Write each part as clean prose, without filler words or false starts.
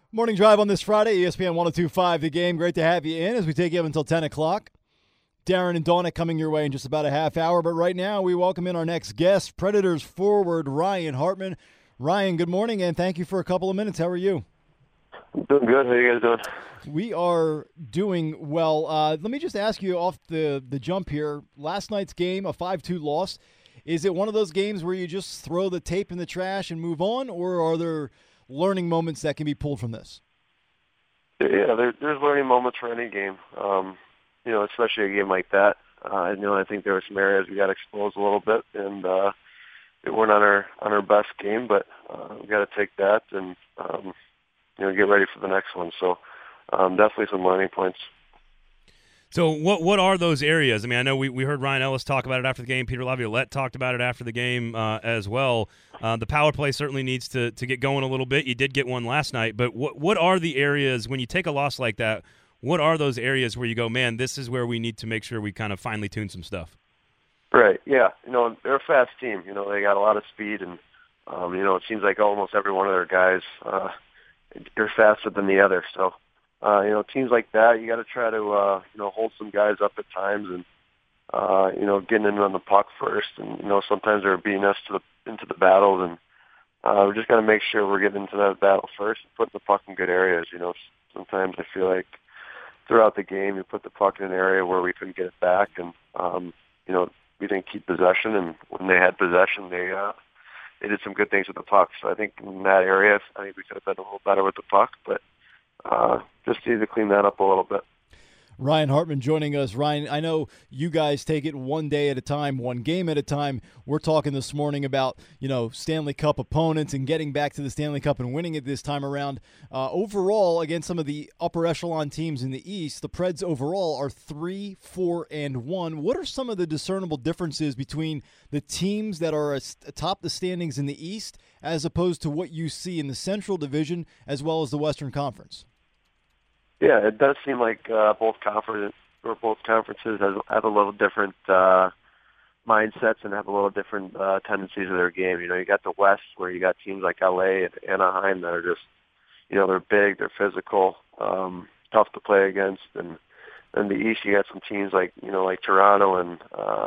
Morning Drive on this Friday, ESPN 1025 The Game. Great to have you in as we take you up until 10 o'clock. Darren and Donna coming your way in just about a half hour. But right now, we welcome in our next guest, Predators forward Ryan Hartman. Ryan, good morning, and thank you for a couple of minutes. How are you? Doing good. How you guys doing? We are doing well. Let me just ask you off the jump here. Last night's game, a 5-2 loss. Is it one of those games where you just throw the tape in the trash and move on, or are there learning moments that can be pulled from this? Yeah, there's learning moments for any game. Especially a game like that. I think there were some areas we got exposed a little bit, and it weren't on our best game, but we got to take that and get ready for the next one. So definitely some learning points. So what are those areas? I mean, I know we heard Ryan Ellis talk about it after the game. Peter Laviolette talked about it after the game as well. The power play certainly needs to get going a little bit. You did get one last night, but what are the areas when you take a loss like that? What are those areas where you go, man, this is where we need to make sure we kind of finely tune some stuff? Right. Yeah. They're a fast team. They got a lot of speed, and it seems like almost every one of their guys they're faster than the other. So. Teams like that, you got to try to, hold some guys up at times and, getting in on the puck first. And, sometimes they're beating us into the battles. And we just got to make sure we're getting into that battle first and putting the puck in good areas. Sometimes I feel like throughout the game, you put the puck in an area where we couldn't get it back. And, we didn't keep possession. And when they had possession, they did some good things with the puck. So I think in that area, I think we could have been a little better with the puck. But just need to clean that up a little bit. Ryan Hartman joining us. Ryan, I know you guys take it one day at a time, one game at a time. We're talking this morning about, Stanley Cup opponents and getting back to the Stanley Cup and winning it this time around. Overall, against some of the upper echelon teams in the East, the Preds overall are 3-4-1. What are some of the discernible differences between the teams that are atop the standings in the East as opposed to what you see in the Central Division as well as the Western Conference? Yeah, it does seem like both conferences have a little different mindsets and have a little different tendencies of their game. You got the West where you got teams like LA and Anaheim that are just, they're big, they're physical, tough to play against, and then the East you got some teams like like Toronto and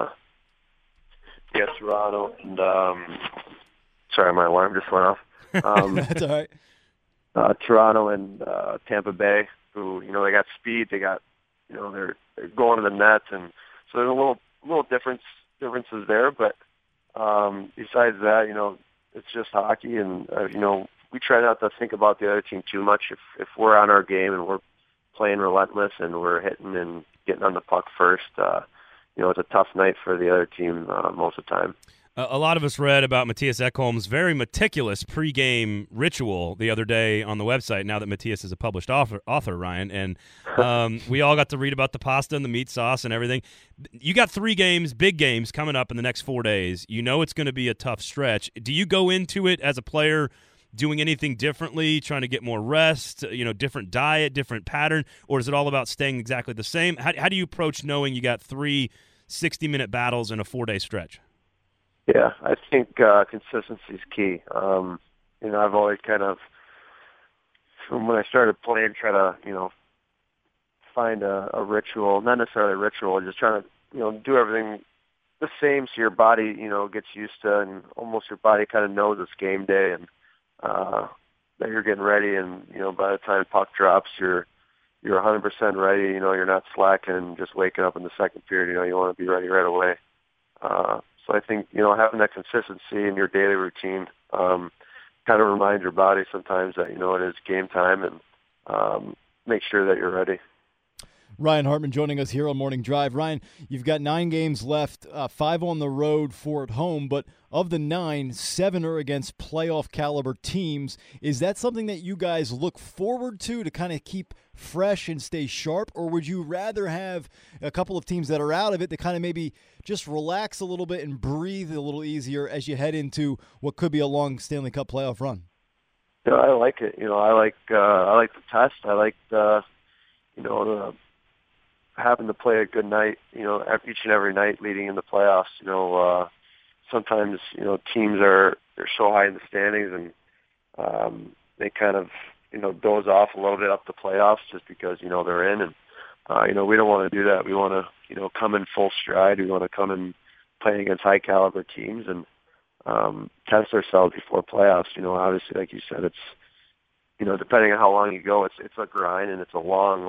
sorry, my alarm just went off. That's all right. Toronto and Tampa Bay, who they got speed, they got they're going to the net, and so there's a little differences there. But besides that, it's just hockey, and we try not to think about the other team too much. If we're on our game and we're playing relentless and we're hitting and getting on the puck first, it's a tough night for the other team most of the time. A lot of us read about Mattias Ekholm's very meticulous pregame ritual the other day on the website, now that Mattias is a published author, Ryan, and we all got to read about the pasta and the meat sauce and everything. You got 3 games, big games, coming up in the next 4 days. It's going to be a tough stretch. Do you go into it as a player doing anything differently, trying to get more rest, different diet, different pattern, or is it all about staying exactly the same? How do you approach knowing you got 3 60-minute battles in a 4-day stretch? Yeah, I think consistency is key. I've always kind of, from when I started playing, try to, find a ritual, not necessarily a ritual, just trying to, do everything the same so your body, gets used to, and almost your body kind of knows it's game day and that you're getting ready. And, by the time puck drops, you're 100% ready. You're not slacking and just waking up in the second period. You want to be ready right away. So I think, having that consistency in your daily routine kind of reminds your body sometimes that, it is game time, and make sure that you're ready. Ryan Hartman joining us here on Morning Drive. Ryan, you've got 9 games left, 5 on the road, 4 at home, but of the 9, 7 are against playoff caliber teams. Is that something that you guys look forward to kind of keep fresh and stay sharp, or would you rather have a couple of teams that are out of it to kind of maybe just relax a little bit and breathe a little easier as you head into what could be a long Stanley Cup playoff run? I like it. I like the test. I like the having to play a good night, each and every night leading in the playoffs. Sometimes, teams they're so high in the standings, and they kind of doze off a little bit up the playoffs just because, they're in. And, we don't want to do that. We want to, come in full stride. We want to come in playing against high caliber teams and test ourselves before playoffs. Obviously, like you said, it's, depending on how long you go, it's a grind and it's a long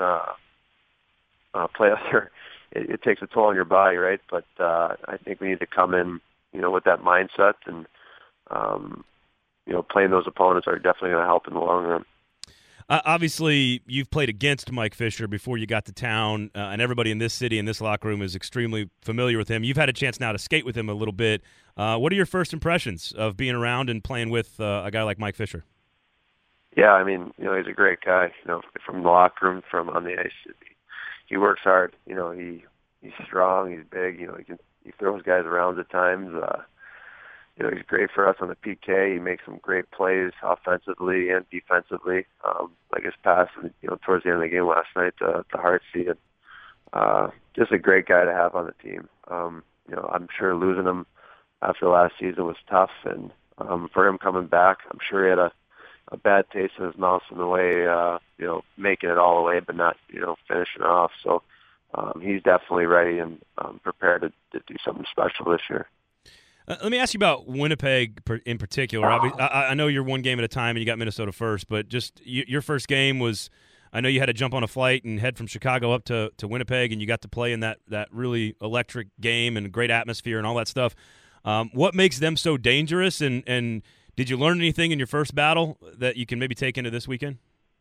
playoff. It takes a toll on your body, right? But I think we need to come in, with that mindset and, playing those opponents are definitely going to help in the long run. Obviously, you've played against Mike Fisher before you got to town, and everybody in this city, in this locker room, is extremely familiar with him. You've had a chance now to skate with him a little bit. What are your first impressions of being around and playing with a guy like Mike Fisher? Yeah, I mean, he's a great guy. From the locker room, from on the ice, he works hard. He's strong. He's big. He throws guys around at times. He's great for us on the PK. He makes some great plays offensively and defensively. Like his pass, towards the end of the game last night to Hartsey. And just a great guy to have on the team. I'm sure losing him after last season was tough, and for him coming back, I'm sure he had a bad taste in his mouth in the way, making it all the way, but not, finishing it off. So he's definitely ready and prepared to do something special this year. Let me ask you about Winnipeg in particular. I know you're one game at a time and you got Minnesota first, but just your first game was, I know you had to jump on a flight and head from Chicago up to Winnipeg, and you got to play in that really electric game and great atmosphere and all that stuff. What makes them so dangerous, and did you learn anything in your first battle that you can maybe take into this weekend?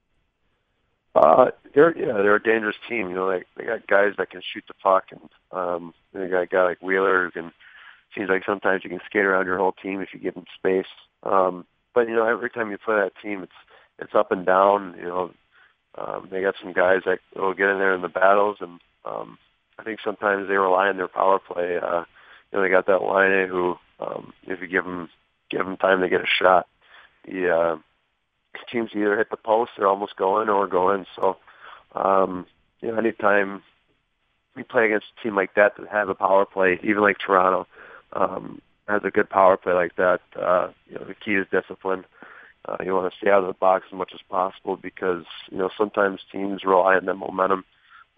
They're a dangerous team. They got guys that can shoot the puck, and they got a guy like Wheeler who can. Seems like sometimes you can skate around your whole team if you give them space. But every time you play that team, it's up and down. They got some guys that will get in there in the battles, and I think sometimes they rely on their power play. They got that line who, if you give them time to get a shot, the teams either hit the post, they're almost going or go in. So, anytime we play against a team like that have a power play, even like Toronto. Has a good power play like that. The key is discipline. You want to stay out of the box as much as possible because, sometimes teams rely on that momentum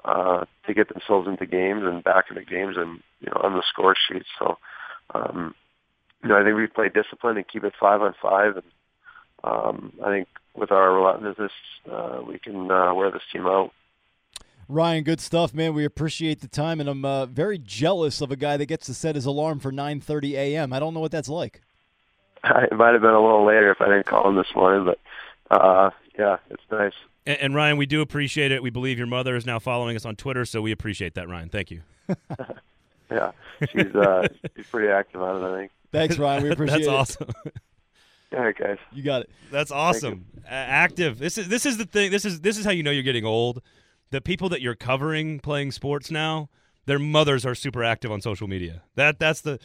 to get themselves into games and back into games and, on the score sheet. So, I think we play discipline and keep it 5-on-5. And I think with our relentlessness, we can wear this team out. Ryan, good stuff, man. We appreciate the time, and I'm very jealous of a guy that gets to set his alarm for 9:30 a.m. I don't know what that's like. It might have been a little later if I didn't call him this morning, but yeah, it's nice. And Ryan, we do appreciate it. We believe your mother is now following us on Twitter, so we appreciate that, Ryan. Thank you. Yeah, she's pretty active on it, I think. Thanks, Ryan. We appreciate it. That's awesome. All right, guys. You got it. That's awesome. Active. This is the thing. This is how you know you're getting old. The people that you're covering playing sports now, their mothers are super active on social media. That's the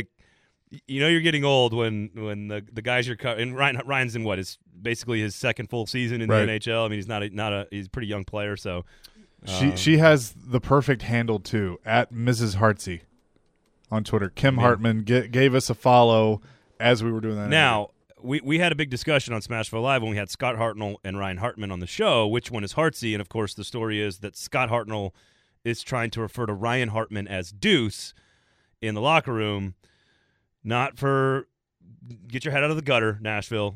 you're getting old when the guys you're covering. Ryan's in is basically his second full season in the NHL. I mean, he's a pretty young player. So she has the perfect handle too at Mrs. Hartsey on Twitter. Kim Hartman gave us a follow as we were doing that. Now. We had a big discussion on Smashville Live when we had Scott Hartnell and Ryan Hartman on the show. Which one is Hartsey? And, of course, the story is that Scott Hartnell is trying to refer to Ryan Hartman as Deuce in the locker room, not for get your head out of the gutter, Nashville,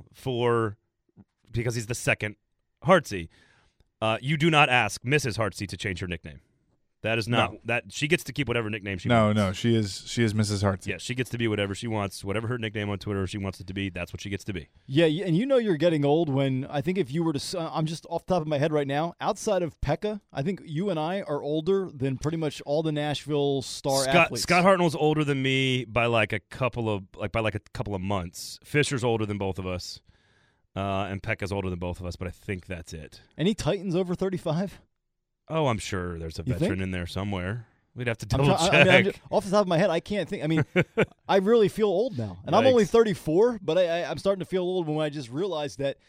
because he's the second Hartsey. You do not ask Mrs. Hartsey to change her nickname. That is not that she gets to keep whatever nickname she wants. No, she is Mrs. Hartsey. Yeah, she gets to be whatever she wants, whatever her nickname on Twitter she wants it to be. That's what she gets to be. Yeah, and you're getting old when I think if you were to, I'm just off the top of my head right now. Outside of Pekka, I think you and I are older than pretty much all the Nashville athletes. Scott Hartnell's older than me by a couple of months. Fisher's older than both of us, and Pekka's older than both of us. But I think that's it. Any Titans over 35? Oh, I'm sure there's a veteran in there somewhere. We'd have to double check. Off the top of my head, I can't think. I mean, I really feel old now. And I'm only 34, but I'm starting to feel old when I just realized that,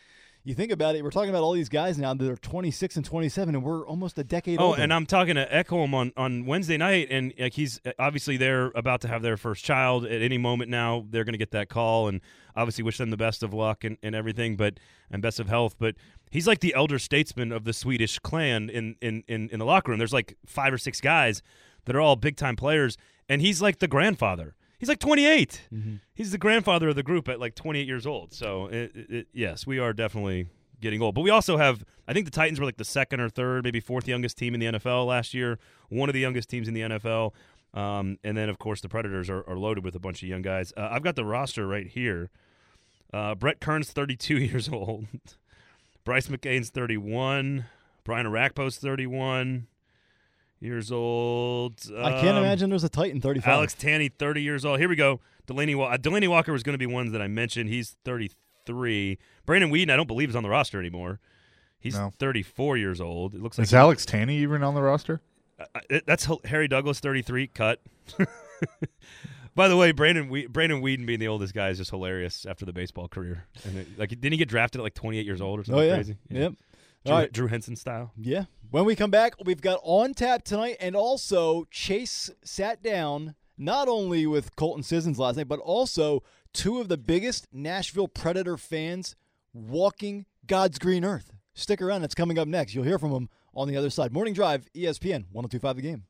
you think about it, we're talking about all these guys now that are 26 and 27, and we're almost a decade older. Oh, and I'm talking to Ekholm on Wednesday night, and like he's obviously they're about to have their first child at any moment now. They're going to get that call, and obviously wish them the best of luck and everything, and best of health. But he's like the elder statesman of the Swedish clan in the locker room. There's like 5 or 6 guys that are all big-time players, and he's like the grandfather. He's like 28. Mm-hmm. He's the grandfather of the group at like 28 years old. So, yes, we are definitely getting old. But we also have, I think the Titans were like the 2nd or 3rd, maybe 4th youngest team in the NFL last year, one of the youngest teams in the NFL. And then, of course, the Predators are loaded with a bunch of young guys. I've got the roster right here. Brett Kern's 32 years old. Bryce McCain's 31. Brian Arakpo's 31 years old. I can't imagine there's a Titan 35. Alex Tanney, 30 years old. Here we go. Delaney Walker was going to be one that I mentioned. He's 33. Brandon Whedon, I don't believe, is on the roster anymore. He's 34 years old. It looks like is Alex Tanney even on the roster? That's Harry Douglas, 33. Cut. By the way, Brandon Whedon being the oldest guy is just hilarious after the baseball career. And didn't he get drafted at like 28 years old or something crazy? Yeah. Yep. Drew Henson style. Yeah. When we come back, we've got On Tap tonight, and also Chase sat down not only with Colton Sissons last night, but also 2 of the biggest Nashville Predator fans walking God's green earth. Stick around. It's coming up next. You'll hear from them on the other side. Morning Drive, ESPN 102.5 The Game.